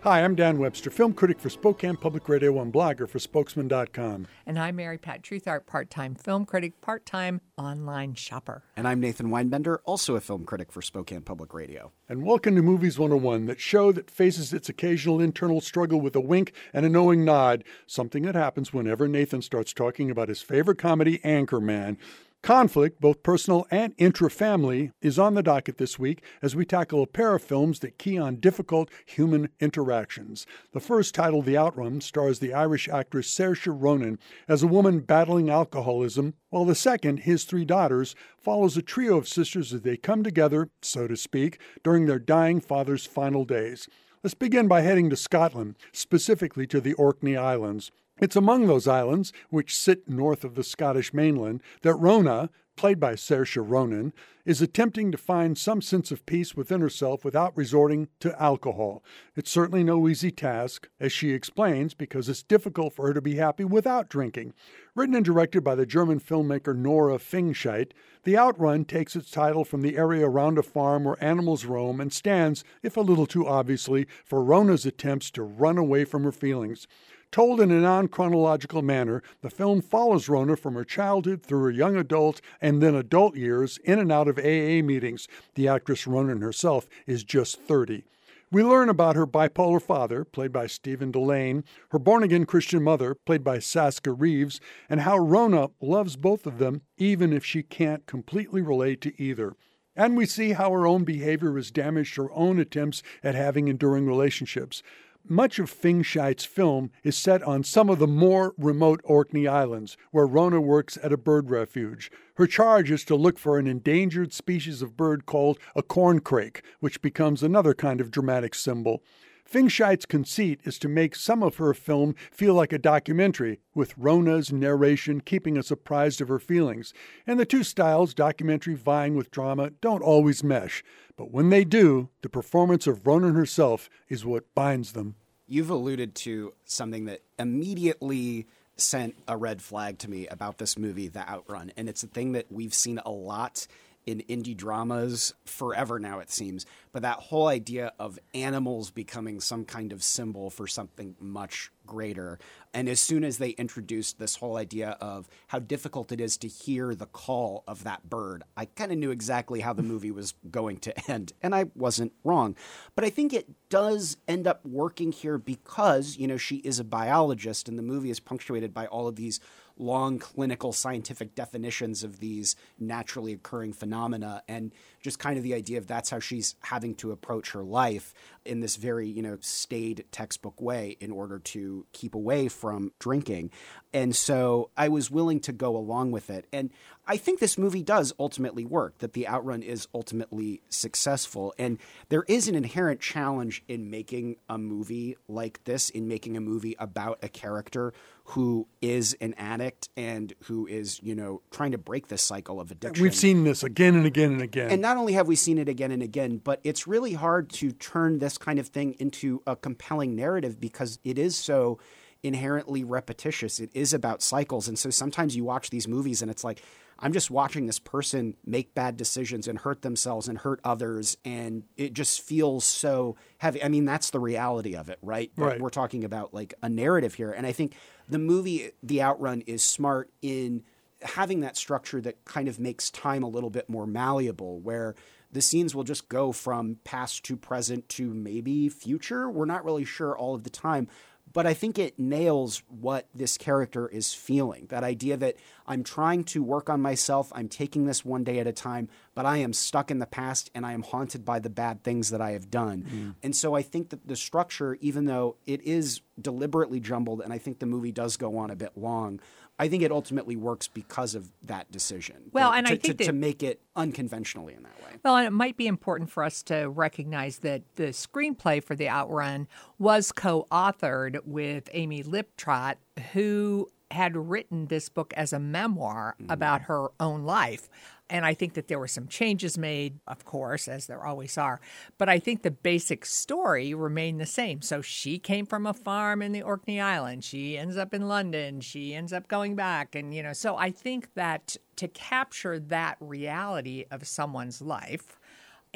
Hi, I'm Dan Webster, film critic for Spokane Public Radio and blogger for Spokesman.com. And I'm Mary Pat Truthart, part-time film critic, part-time online shopper. And I'm Nathan Weinbender, also a film critic for Spokane Public Radio. And welcome to Movies 101, that show that faces its occasional internal struggle with a wink and a knowing nod, something that happens whenever Nathan starts talking about his favorite comedy, Anchorman. Conflict, both personal and intra-family, is on the docket this week as we tackle a pair of films that key on difficult human interactions. The first, titled The Outrun, stars the Irish actress Saoirse Ronan as a woman battling alcoholism, while the second, His Three Daughters, follows a trio of sisters as they come together, so to speak, during their dying father's final days. Let's begin by heading to Scotland, specifically to the Orkney Islands. It's among those islands, which sit north of the Scottish mainland, that Rona, played by Saoirse Ronan, is attempting to find some sense of peace within herself without resorting to alcohol. It's certainly no easy task, as she explains, because it's difficult for her to be happy without drinking. Written and directed by the German filmmaker Nora Fingscheidt, The Outrun takes its title from the area around a farm where animals roam and stands, if a little too obviously, for Rona's attempts to run away from her feelings. Told in a non-chronological manner, the film follows Rona from her childhood through her young adult and then adult years in and out of AA meetings. The actress Ronan herself is just 30. We learn about her bipolar father, played by Stephen Dillane, her born-again Christian mother, played by Saska Reeves, and how Rona loves both of them, even if she can't completely relate to either. And we see how her own behavior has damaged her own attempts at having enduring relationships. Much of Fingscheidt's film is set on some of the more remote Orkney Islands, where Rona works at a bird refuge. Her charge is to look for an endangered species of bird called a corncrake, which becomes another kind of dramatic symbol. Fingscheidt's conceit is to make some of her film feel like a documentary, with Rona's narration keeping us apprised of her feelings. And the two styles, documentary vying with drama, don't always mesh. But when they do, the performance of Ronan herself is what binds them. You've alluded to something that immediately sent a red flag to me about this movie, The Outrun. And it's a thing that we've seen a lot in indie dramas forever now, it seems. But that whole idea of animals becoming some kind of symbol for something much greater. And as soon as they introduced this whole idea of how difficult it is to hear the call of that bird, I kind of knew exactly how the movie was going to end. And I wasn't wrong. But I think it does end up working here because, she is a biologist, and the movie is punctuated by all of these long clinical scientific definitions of these naturally occurring phenomena, and just kind of the idea of that's how she's having to approach her life in this very, staid textbook way in order to keep away from drinking. And so I was willing to go along with it. And I think this movie does ultimately work, that The Outrun is ultimately successful. And there is an inherent challenge in making a movie like this, in making a movie about a character who is an addict and who is, trying to break this cycle of addiction. We've seen this again and again and again. And not only have we seen it again and again, but it's really hard to turn this kind of thing into a compelling narrative because it is so inherently repetitious. It is about cycles. And so sometimes you watch these movies and it's like, I'm just watching this person make bad decisions and hurt themselves and hurt others. And it just feels so heavy. I mean, that's the reality of it, right? But we're talking about like a narrative here. And I think the movie, The Outrun, is smart in having that structure that kind of makes time a little bit more malleable, where the scenes will just go from past to present to maybe future. We're not really sure all of the time. But I think it nails what this character is feeling. That idea that I'm trying to work on myself, I'm taking this one day at a time, but I am stuck in the past and I am haunted by the bad things that I have done. Mm. And so I think that the structure, even though it is deliberately jumbled, and I think the movie does go on a bit long, I think it ultimately works because of that decision. Well, and I think to make it unconventionally in that way. Well, and it might be important for us to recognize that the screenplay for The Outrun was co-authored with Amy Liptrot, who had written this book as a memoir about her own life. And I think that there were some changes made, of course, as there always are. But I think the basic story remained the same. So she came from a farm in the Orkney Islands. She ends up in London. She ends up going back. And, so I think that to capture that reality of someone's life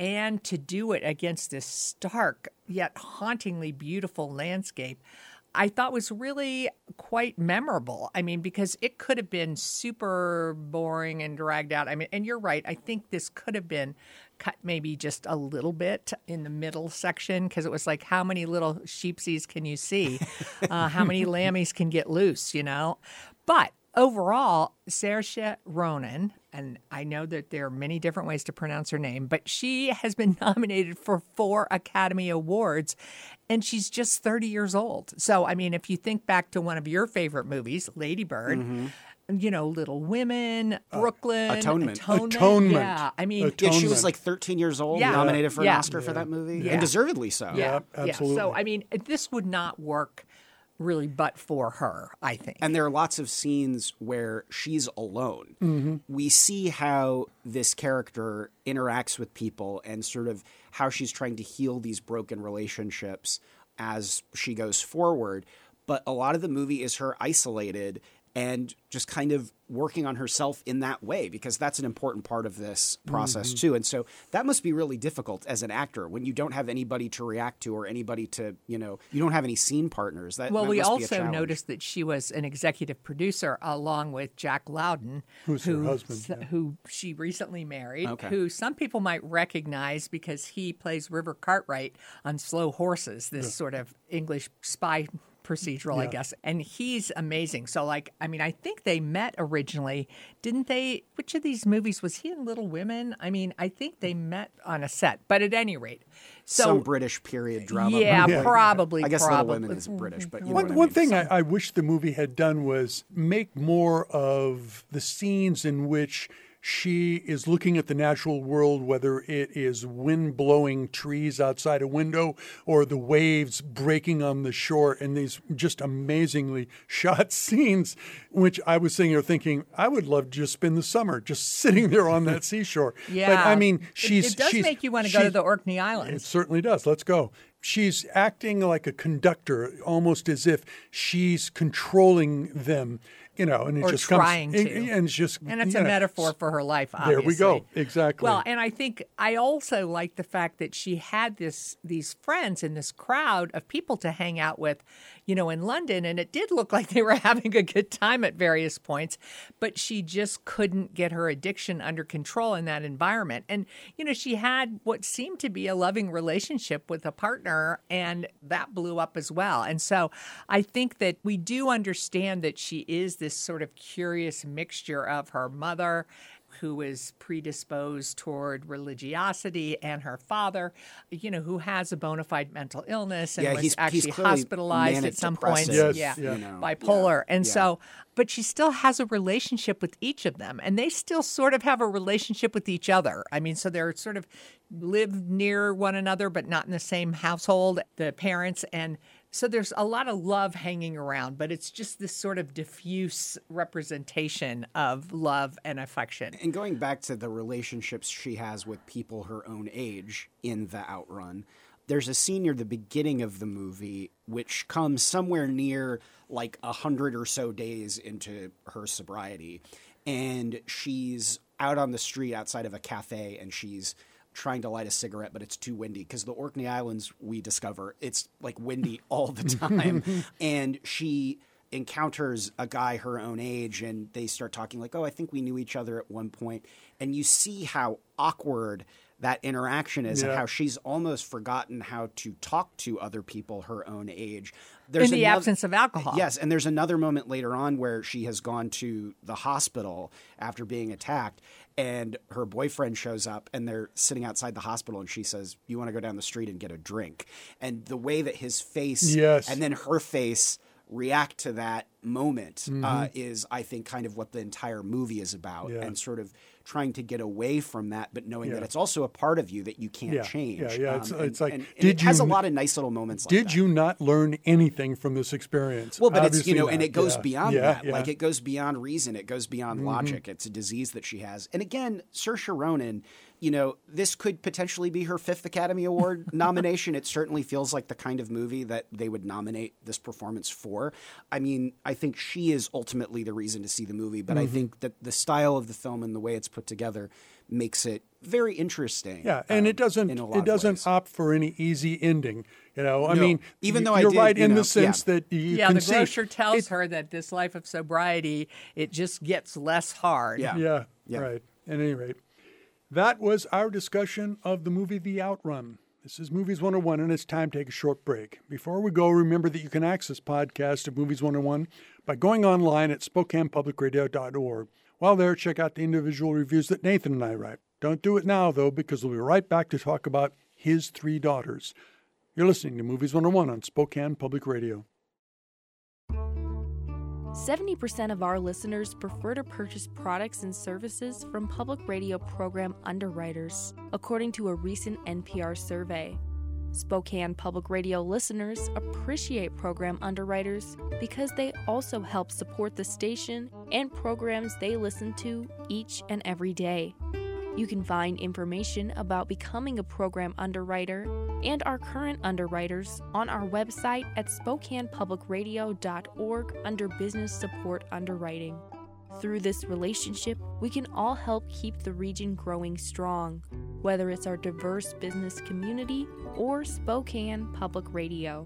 and to do it against this stark yet hauntingly beautiful landscape, I thought was really quite memorable. I mean, because it could have been super boring and dragged out. I mean, and you're right. I think this could have been cut maybe just a little bit in the middle section, because it was like, how many little sheepsies can you see? How many lammies can get loose, you know? But overall, Saoirse Ronan, and I know that there are many different ways to pronounce her name, but she has been nominated for 4 Academy Awards, and she's just 30 years old. So, I mean, if you think back to one of your favorite movies, Lady Bird, you know, Little Women, Brooklyn, Atonement. Yeah, I mean, Yeah, she was like 13 years old, nominated for an Oscar for that movie, and deservedly so. yeah, absolutely. So, I mean, this would not work really but for her, I think. And there are lots of scenes where she's alone. We see how this character interacts with people and sort of how she's trying to heal these broken relationships as she goes forward. But a lot of the movie is her isolated and just kind of working on herself in that way, because that's an important part of this process too. And so that must be really difficult as an actor when you don't have anybody to react to or anybody to, you know, you don't have any scene partners. That we must be a also challenge. noticed that she was an executive producer along with Jack Lowden, Who's her husband, who she recently married, Okay. who some people might recognize because he plays River Cartwright on Slow Horses, this sort of English spy procedural, I guess. And he's amazing. So, like, I mean, I think they met originally, didn't they? Which of these movies was he in? Little Women? I mean, I think they met on a set. But at any rate, so some British period drama. yeah, probably. I guess probably. Little Women isn't British, but you know One, what I one mean. thing I wish the movie had done was make more of the scenes in which she is looking at the natural world, whether it is wind blowing trees outside a window or the waves breaking on the shore, and these just amazingly shot scenes, which I was sitting here thinking, I would love to just spend the summer just sitting there on that seashore. Yeah. But I mean, it does make you want to go to the Orkney It Islands. certainly does. Let's go. She's acting like a conductor, almost as if she's controlling them, you know, and it Or just trying comes, to. and it's just, And it's you a know, metaphor for her life, obviously. There we go. Exactly. Well, and I think I also like the fact that she had these friends and this crowd of people to hang out with, you know, in London, and it did look like they were having a good time at various points, but she just couldn't get her addiction under control in that environment. And, you know, she had what seemed to be a loving relationship with a partner, and that blew up as well. And so I think that we do understand that she is this sort of curious mixture of her mother, who is predisposed toward religiosity, and her father, you know, who has a bona fide mental illness and was he's actually clearly hospitalized at manic some depressive, point. Yes, yeah. you know. Bipolar. And Yeah. so, but she still has a relationship with each of them, and they still sort of have a relationship with each other. I mean, so they're sort of live near one another, but not in the same household, the parents. And so there's a lot of love hanging around, but it's just this sort of diffuse representation of love and affection. And going back to the relationships she has with people her own age in The Outrun, there's a scene near the beginning of the movie which comes somewhere near like 100 or so days into her sobriety. And she's out on the street outside of a cafe, and she's trying to light a cigarette, but it's too windy because the Orkney Islands, we discover, it's like windy all the time. And she encounters a guy her own age, and they start talking like, oh, I think we knew each other at one point. And you see how awkward that interaction is, and how she's almost forgotten how to talk to other people her own age. In the absence of alcohol. Yes, and there's another moment later on where she has gone to the hospital after being attacked, and her boyfriend shows up, and they're sitting outside the hospital, and she says, you want to go down the street and get a drink? And the way that his face and then her face react to that moment is, I think, kind of what the entire movie is about, and sort of trying to get away from that, but knowing that it's also a part of you that you can't change. It's like, and it has a lot of nice little moments like that. Did you not learn anything from this experience? Well, but it's, Obviously you know, not. and it goes beyond that. Yeah. Like, it goes beyond reason. It goes beyond logic. It's a disease that she has. And again, Saoirse Ronan this could potentially be her 5th Academy Award nomination. It certainly feels like the kind of movie that they would nominate this performance for. I mean, I think she is ultimately the reason to see the movie, but I think that the style of the film and the way it's put together makes it very interesting. Yeah, and it doesn't opt for any easy ending. I mean, even though you're right in the sense that you can the see grocer tells her that this life of sobriety, it just gets less hard. Yeah, right. At any rate, that was our discussion of the movie The Outrun. This is Movies 101, and it's time to take a short break. Before we go, remember that you can access podcasts of Movies 101 by going online at SpokanePublicRadio.org. While there, check out the individual reviews that Nathan and I write. Don't do it now, though, because we'll be right back to talk about his 3 daughters. You're listening to Movies 101 on Spokane Public Radio. 70% of our listeners prefer to purchase products and services from public radio program underwriters, according to a recent NPR survey. Spokane Public Radio listeners appreciate program underwriters because they also help support the station and programs they listen to each and every day. You can find information about becoming a program underwriter and our current underwriters on our website at SpokanePublicRadio.org under Business Support Underwriting. Through this relationship, we can all help keep the region growing strong, whether it's our diverse business community or Spokane Public Radio.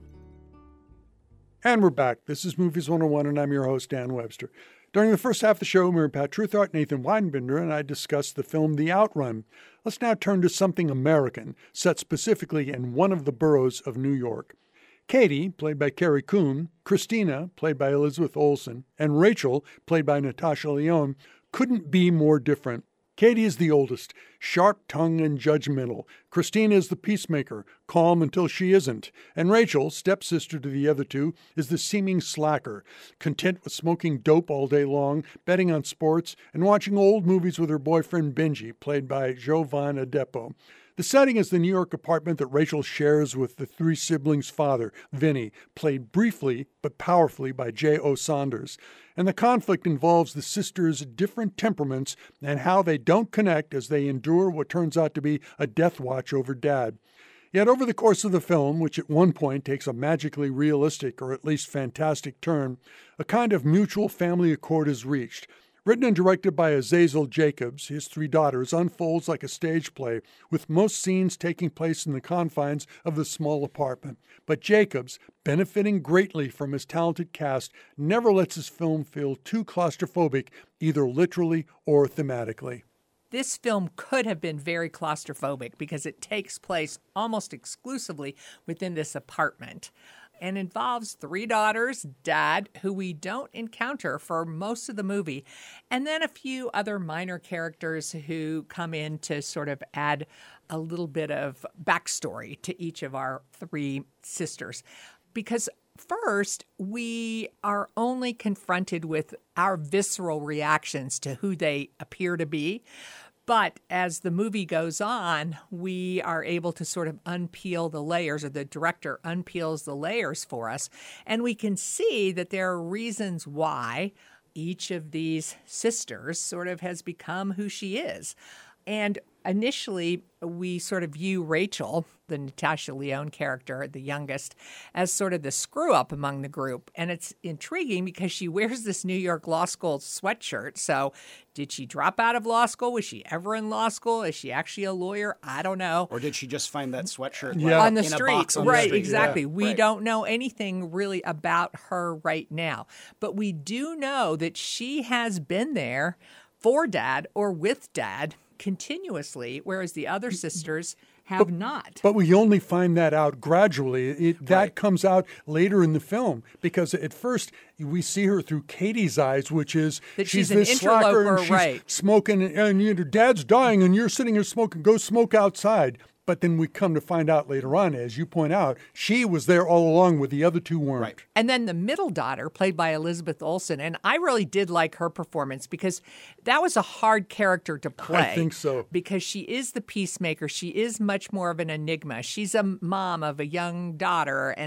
And we're back. This is Movies 101, and I'm your host, Dan Webster. During the first half of the show, Mary Pat Truthart, Nathan Weidenbender, and I discussed the film The Outrun. Let's now turn to something American, set specifically in one of the boroughs of New York. Katie, played by Carrie Coon, Christina, played by Elizabeth Olsen, and Rachel, played by Natasha Lyonne, couldn't be more different. Katie is the oldest, sharp-tongued and judgmental. Christina is the peacemaker, calm until she isn't. And Rachel, stepsister to the other two, is the seeming slacker, content with smoking dope all day long, betting on sports, and watching old movies with her boyfriend Benji, played by Jovan Adepo. The setting is the New York apartment that Rachel shares with the 3 siblings' father, Vinny, played briefly but powerfully by J.O. Saunders. And the conflict involves the sisters' different temperaments and how they don't connect as they endure what turns out to be a death watch over Dad. Yet over the course of the film, which at one point takes a magically realistic or at least fantastic turn, a kind of mutual family accord is reached. Written and directed by Azazel Jacobs, his 3 daughters unfolds like a stage play, with most scenes taking place in the confines of the small apartment. But Jacobs, benefiting greatly from his talented cast, never lets his film feel too claustrophobic, either literally or thematically. This film could have been very claustrophobic because it takes place almost exclusively within this apartment, and involves 3 daughters, Dad, who we don't encounter for most of the movie, and then a few other minor characters who come in to sort of add a little bit of backstory to each of our 3 sisters. Because first, we are only confronted with our visceral reactions to who they appear to be. But as the movie goes on, we are able to sort of unpeel the layers, or the director unpeels the layers for us. And we can see that there are reasons why each of these sisters sort of has become who she is. And initially, we sort of view Rachel, the Natasha Lyonne character, the youngest, as sort of the screw-up among the group. And it's intriguing because she wears this New York Law School sweatshirt. So did she drop out of law school? Was she ever in law school? Is she actually a lawyer? I don't know. Or did she just find that sweatshirt on the in street? A box on right, the street? exactly. Yeah. We don't know anything really about her right now. But we do know that she has been there for Dad or with Dad continuously, whereas the other sisters have not. But we only find that out gradually. That comes out later in the film, because at first we see her through Katie's eyes, which is that she's an this slacker interloper, and she's smoking, and your Dad's dying, and you're sitting here smoking. Go smoke outside. But then we come to find out later on, as you point out, she was there all along with the other 2 weren't. Right. And then the middle daughter, played by Elizabeth Olsen, and I really did like her performance because that was a hard character to play. I think so. Because she is the peacemaker. She is much more of an enigma. She's a mom of a young daughter, and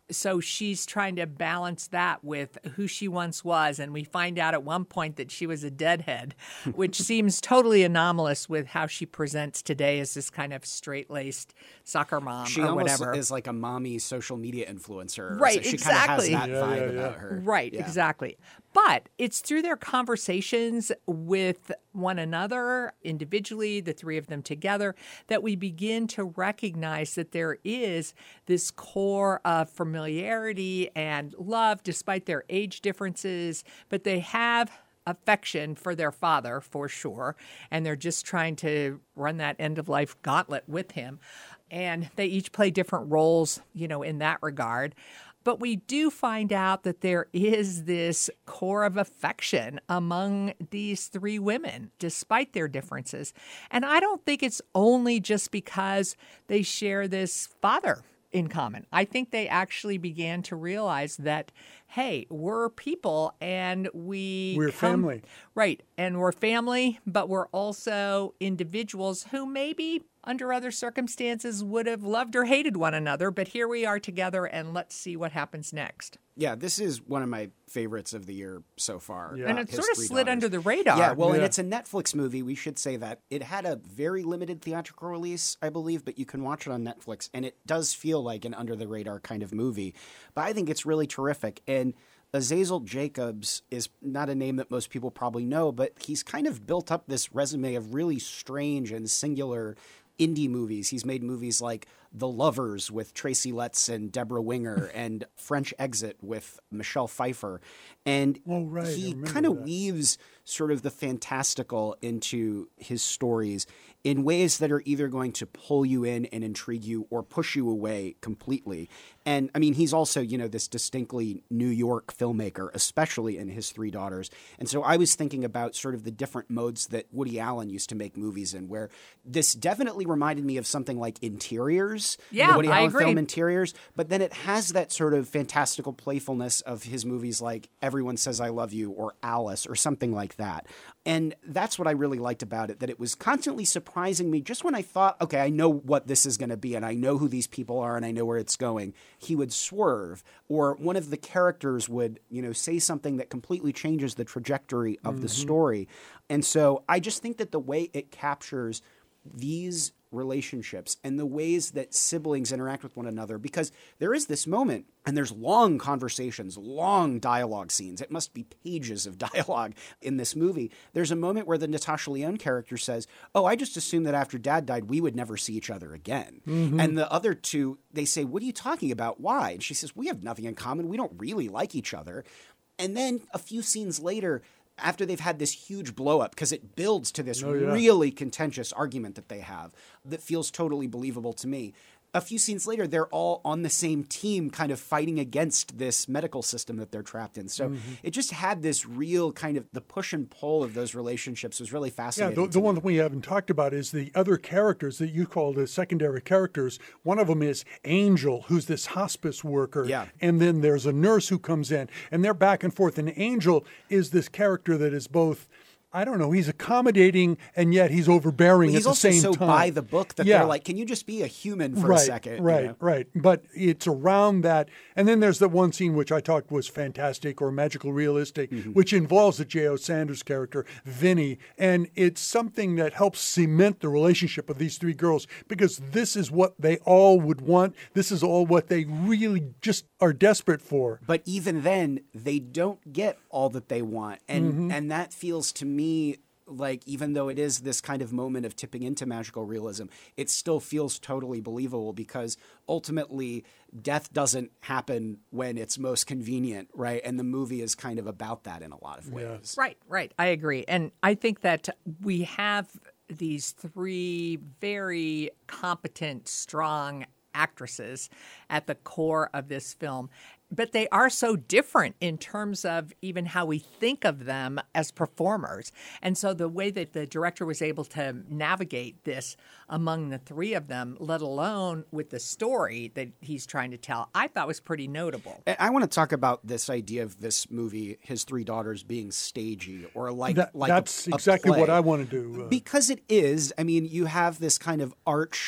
So she's trying to balance that with who she once was. And we find out at one point that she was a deadhead, which seems totally anomalous with how she presents today as this kind of straight-laced soccer mom she or whatever. She almost is like a mommy social media influencer. Right, so she exactly. kind of has that vibe about her. Right, exactly. But it's through their conversations with one another, individually, the three of them together, that we begin to recognize that there is this core of familiarity and love despite their age differences, but they have affection for their father, for sure, and they're just trying to run that end-of-life gauntlet with him. And they each play different roles, in that regard. But we do find out that there is this core of affection among these three women, despite their differences. And I don't think it's only just because they share this father in common. I think they actually began to realize that, hey, we're people and we're family. Right. And we're family, but we're also individuals who maybe under other circumstances would have loved or hated one another. But here we are together, and let's see what happens next. Yeah, this is one of my favorites of the year so far. Yeah. And it His sort of Three slid Daughters. under the radar. Yeah, well, and Yeah. it's a Netflix movie. We should say that. It had a very limited theatrical release, I believe, but you can watch it on Netflix, and it does feel like an under-the-radar kind of movie. But I think it's really terrific. And Azazel Jacobs is not a name that most people probably know, but he's kind of built up this resume of really strange and singular indie movies. He's made movies like The Lovers with Tracy Letts and Deborah Winger and French Exit with Michelle Pfeiffer. And Oh, right. I he remember kind of that. weaves sort of the fantastical into his stories in ways that are either going to pull you in and intrigue you or push you away completely. And I mean, he's also, this distinctly New York filmmaker, especially in His Three Daughters. And so I was thinking about sort of the different modes that Woody Allen used to make movies in, where this definitely reminded me of something like Interiors. Yeah, the Woody I Allen agree. film Interiors. But then it has that sort of fantastical playfulness of his movies like Everyone Says I Love You or Alice or something like that. And that's what I really liked about it, that it was constantly surprising me just when I thought, okay, I know what this is going to be and I know who these people are and I know where it's going. He would swerve, or one of the characters would, say something that completely changes the trajectory of the story. And so I just think that the way it captures these relationships and the ways that siblings interact with one another, because there is this moment and there's long conversations, long dialogue scenes. It must be pages of dialogue in this movie. There's a moment where the Natasha Lyonne character says, "Oh, I just assumed that after Dad died, we would never see each other again." And the other two, they say, "What are you talking about? Why?" And she says, "We have nothing in common. We don't really like each other." And then a few scenes later, after they've had this huge blow up, because it builds to this really contentious argument that they have that feels totally believable to me. A few scenes later, they're all on the same team kind of fighting against this medical system that they're trapped in. So it just had this real kind of the push and pull of those relationships was really fascinating. Yeah, the one that we haven't talked about is the other characters that you call the secondary characters. One of them is Angel, who's this hospice worker. Yeah. And then there's a nurse who comes in, and they're back and forth. And Angel is this character that is both, I don't know, he's accommodating and yet he's overbearing He's at the also same so time. by the book that they're like, can you just be a human for a second? Right. But it's around that. And then there's the one scene which I thought was fantastic or magical realistic, which involves the J.O. Sanders character, Vinny. And it's something that helps cement the relationship of these three girls, because this is what they all would want. This is all what they really just are desperate for. But even then, they don't get all that they want. And that feels to me like, even though it is this kind of moment of tipping into magical realism, it still feels totally believable, because ultimately death doesn't happen when it's most convenient, right? And the movie is kind of about that in a lot of ways. Right. I agree. And I think that we have these three very competent, strong actresses at the core of this film. But they are so different in terms of even how we think of them as performers. And so the way that the director was able to navigate this among the three of them, let alone with the story that he's trying to tell, I thought was pretty notable. I want to talk about this idea of this movie, His Three Daughters, being stagey, or like that's a exactly play. what I want to do. Because it is. I mean, you have this kind of arch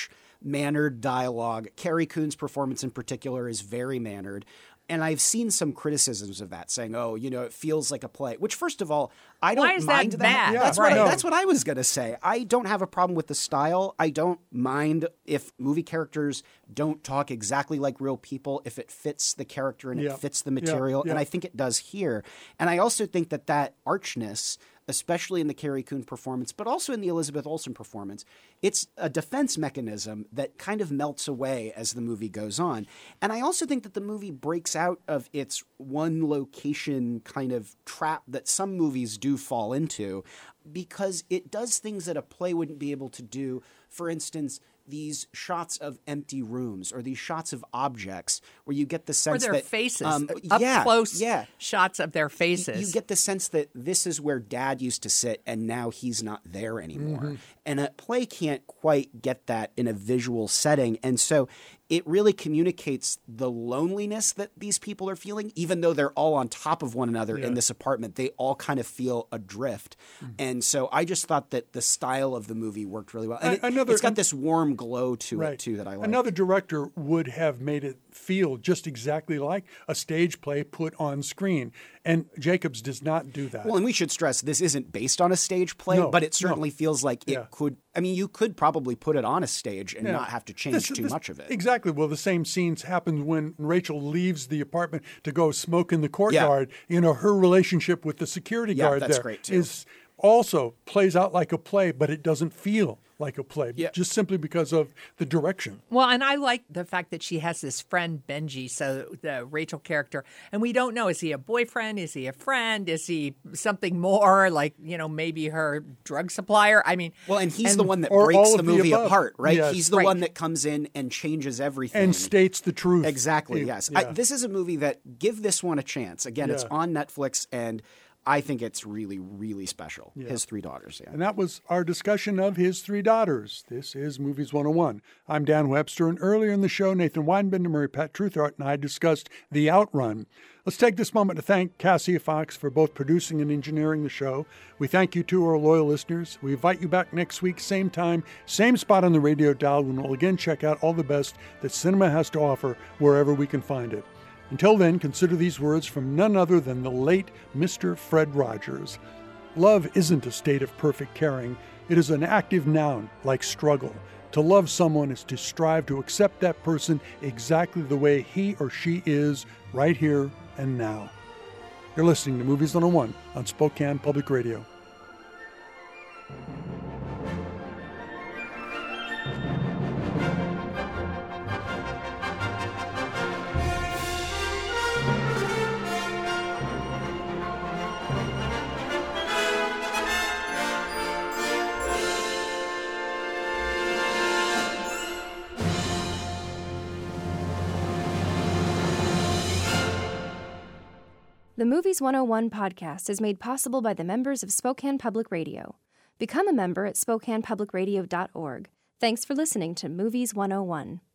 mannered dialogue. Carrie Coon's performance in particular is very mannered. And I've seen some criticisms of that, saying, "Oh, it feels like a play." Which, first of all, I don't Why is mind that bad? That's right. that's what I was going to say. I don't have a problem with the style. I don't mind if movie characters don't talk exactly like real people, if it fits the character and it fits the material. And I think it does here. And I also think that archness, especially in the Carrie Coon performance, but also in the Elizabeth Olsen performance, it's a defense mechanism that kind of melts away as the movie goes on. And I also think that the movie breaks out of its one location kind of trap that some movies do fall into, because it does things that a play wouldn't be able to do. For instance, these shots of empty rooms or these shots of objects where you get the sense or their that faces, up close shots of their faces. You get the sense that this is where Dad used to sit and now he's not there anymore. Mm-hmm. And a play can't quite get that in a visual setting. And so it really communicates the loneliness that these people are feeling, even though they're all on top of one another in this apartment. They all kind of feel adrift. Mm-hmm. And so I just thought that the style of the movie worked really well. And it's got this warm glow to it, too, that I like. Another director would have made it feel just exactly like a stage play put on screen. And Jacobs does not do that. Well, and we should stress this isn't based on a stage play, but it certainly feels like it could. I mean, you could probably put it on a stage and not have to change too much of it. Exactly. Well, the same scenes happen when Rachel leaves the apartment to go smoke in the courtyard. Yeah. Her relationship with the security guard that's there great too. is also plays out like a play, but it doesn't feel like a play, just simply because of the direction. Well, and I like the fact that she has this friend, Benji, so the Rachel character, and we don't know, is he a boyfriend? Is he a friend? Is he something more, like, maybe her drug supplier? I mean... Well, and he's the one that breaks the movie apart, right? Yes. He's the one that comes in and changes everything. And states the truth. Exactly, yes. Yeah. This is a movie that, give this one a chance. Again, it's on Netflix, and I think it's really, really special. His Three Daughters, And that was our discussion of His Three Daughters. This is Movies 101. I'm Dan Webster, and earlier in the show, Nathan Weinbender, Mary Pat Truthart, and I discussed The Outrun. Let's take this moment to thank Cassia Fox for both producing and engineering the show. We thank you to our loyal listeners. We invite you back next week, same time, same spot on the radio dial, when we'll again check out all the best that cinema has to offer wherever we can find it. Until then, consider these words from none other than the late Mr. Fred Rogers. Love isn't a state of perfect caring. It is an active noun, like struggle. To love someone is to strive to accept that person exactly the way he or she is, right here and now. You're listening to Movies 101 on Spokane Public Radio. The Movies 101 podcast is made possible by the members of Spokane Public Radio. Become a member at SpokanePublicRadio.org. Thanks for listening to Movies 101.